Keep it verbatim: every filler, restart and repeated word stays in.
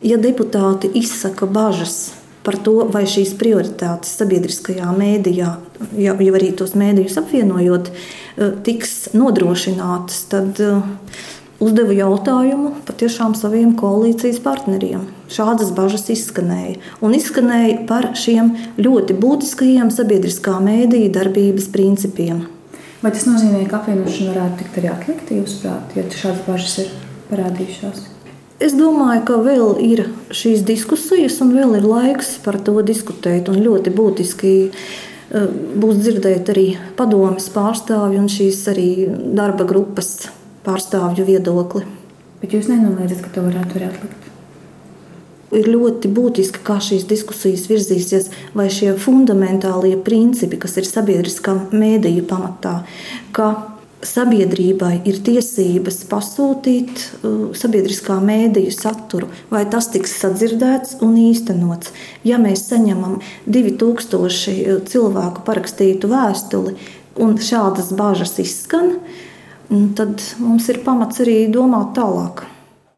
ja deputāti izsaka bažas par to, vai šīs prioritātes sabiedriskajā mēdījā, jau arī tos mēdījus apvienojot, tiks nodrošinātas, tad uzdevu jautājumu patiešām saviem koalīcijas partneriem. Šādas bažas izskanēja. Un izskanēja par šiem ļoti būtiskajiem sabiedriskā mēdīja darbības principiem. Vai tas nozīmē, ka apvienošana varētu tikt arī atlikta, jūsuprāt, ja šādas bažas ir parādījušās? Es domāju, ka vēl ir šīs diskusijas un vēl ir laiks par to diskutēt. Un ļoti būtiski būs dzirdēt arī padomes pārstāvju un šīs arī darba grupas pārstāvju viedokli. Bet jūs nenoliedzat, ka to varētu arī atlikt? Ir ļoti būtiski, kā šīs diskusijas virzīsies, vai šie fundamentālie principi, kas ir sabiedriskā mēdīja pamatā, ka sabiedrībai ir tiesības pasūtīt uh, sabiedriskā mēdīja saturu, vai tas tiks sadzirdēts un īstenots. Ja mēs saņemam divi tūkstoši cilvēku parakstītu vēstuli un šādas bažas izskan, tad mums ir pamats arī domāt tālāk.